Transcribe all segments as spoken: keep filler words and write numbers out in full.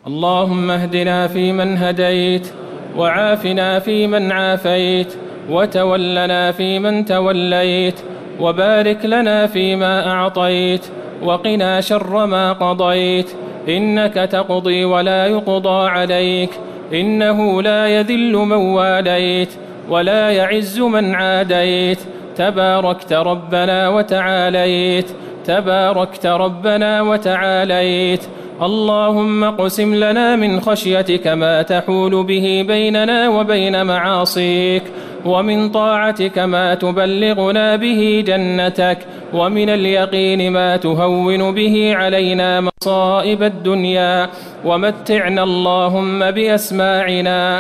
اللهم اهدنا فيمن هديت، وعافنا فيمن عافيت، وتولنا فيمن توليت، وبارك لنا فيما أعطيت، وقنا شر ما قضيت، إنك تقضي ولا يقضى عليك، إنه لا يذل من واليت ولا يعز من عاديت، تباركت ربنا وتعاليت، تباركت ربنا وتعاليت. اللهم اقسم لنا من خشيتك ما تحول به بيننا وبين معاصيك، ومن طاعتك ما تبلغنا به جنتك، ومن اليقين ما تهون به علينا مصائب الدنيا، ومتعنا اللهم بأسماعنا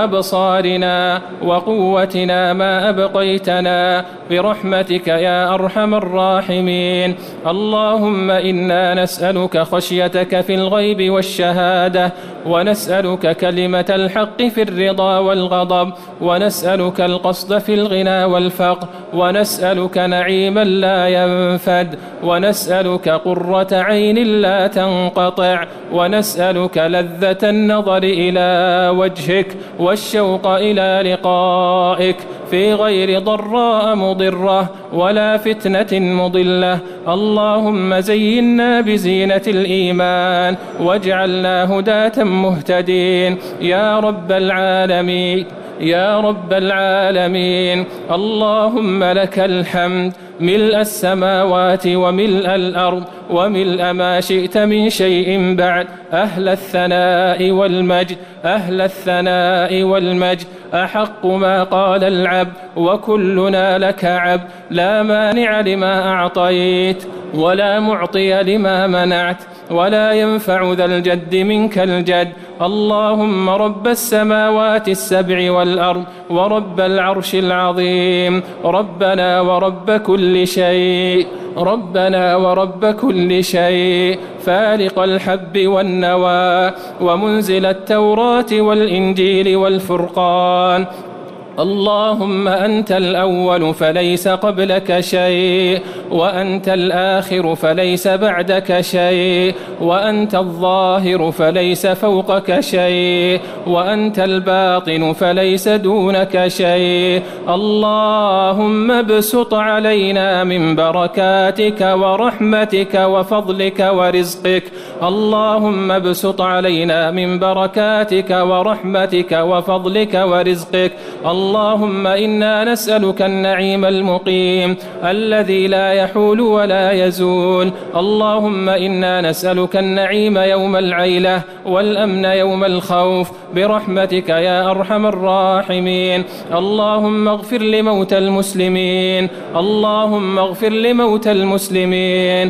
وأبصارنا وقوتنا ما أبقيتنا برحمتك يا أرحم الراحمين. اللهم إنا نسألك خشيتك في الغيب والشهادة، ونسألك كلمة الحق في الرضا والغضب، ونسألك القصد في الغنى والفقر، ونسألك نعيما لا ينفد، ونسألك قرة عين لا تنقطع، ونسألك لذة النظر إلى وجهك والشوق إلى لقائك في غير ضراء مضرة ولا فتنة مضلة. اللهم زينا بزينة الإيمان واجعلنا هداة مهتدين يا رب العالمين يا رب العالمين. اللهم لك الحمد ملء السماوات وملء الأرض وملء ما شئت من شيء بعد، أهل الثناء والمجد أهل الثناء والمجد. أحق ما قال العبد وكلنا لك عبد، لا مانع لما أعطيت ولا معطي لما منعت، ولا ينفع ذا الجد منك الجد. اللهم رب السماوات السبع والأرض ورب العرش العظيم، ربنا ورب كل شيء ربنا ورب كل شيء، فالق الحب والنوى ومنزل التوراة والإنجيل والفرقان. اللهم أنت الأول فليس قبلك شيء، وأنت الآخر فليس بعدك شيء، وأنت الظاهر فليس فوقك شيء، وأنت الباطن فليس دونك شيء. اللهم ابسط علينا من بركاتك ورحمتك وفضلك ورزقك. اللهم ابسط علينا من بركاتك ورحمتك وفضلك ورزقك. اللهم إنا نسألك النعيم المقيم الذي لا يحول ولا يزول. اللهم إنا نسألك النعيم يوم العيلة والأمن يوم الخوف برحمتك يا أرحم الراحمين. اللهم اغفر لموتى المسلمين اللهم اغفر لموتى المسلمين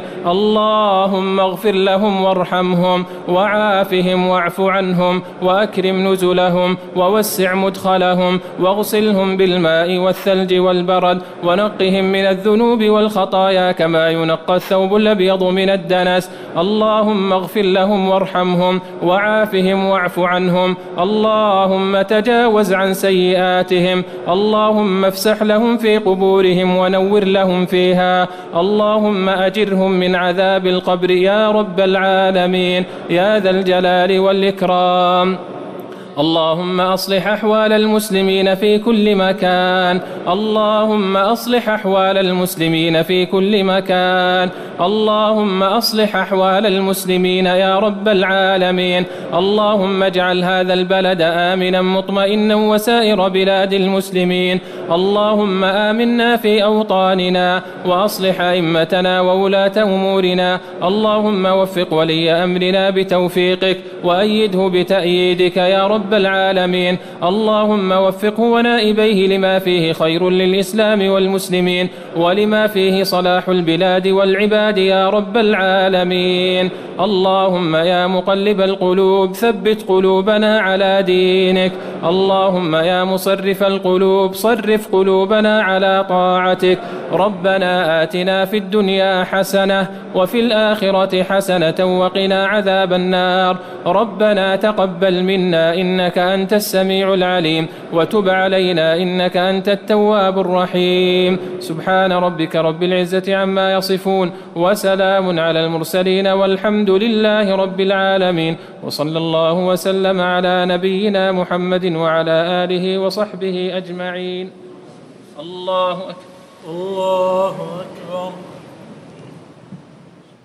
اللهم اغفر لهم وارحمهم وعافهم واعف عنهم وأكرم نزلهم ووسع مدخلهم واغسلهم بالماء والثلج والبرد ونقهم من الذنوب والخطايا كما ينقى الثوب الأبيض من الدنس. اللهم اغفر لهم وارحمهم وعافهم واعف عنهم. اللهم تجاوز عن سيئاتهم. اللهم افسح لهم في قبورهم ونور لهم فيها. اللهم أجرهم من عذاب القبر يا رب العالمين يا ذا الجلال والإكرام. اللهم أصلح أحوال المسلمين في كل مكان اللهم أصلح أحوال المسلمين في كل مكان اللهم أصلح أحوال المسلمين يا رب العالمين. اللهم اجعل هذا البلد آمنا مطمئنا وسائر بلاد المسلمين. اللهم آمنا في أوطاننا وأصلح أئمتنا وولاة أمورنا. اللهم وفق ولي أمرنا بتوفيقك وأيده بتأييدك يا رب العالمين. اللهم وفقه ونائبيه لما فيه خير للإسلام والمسلمين ولما فيه صلاح البلاد والعباد يا رب العالمين. اللهم يا مقلب القلوب ثبت قلوبنا على دينك. اللهم يا مصرف القلوب صرف قلوبنا على طاعتك. ربنا آتنا في الدنيا حسنة وفي الآخرة حسنة وقنا عذاب النار. ربنا تقبل منا إن إنك أنت السميع العليم، وتب علينا إنك أنت التواب الرحيم. سبحان ربك رب العزة عما يصفون، وسلام على المرسلين، والحمد لله رب العالمين. وصلى الله وسلم على نبينا محمد وعلى آله وصحبه أجمعين. الله أكبر. الله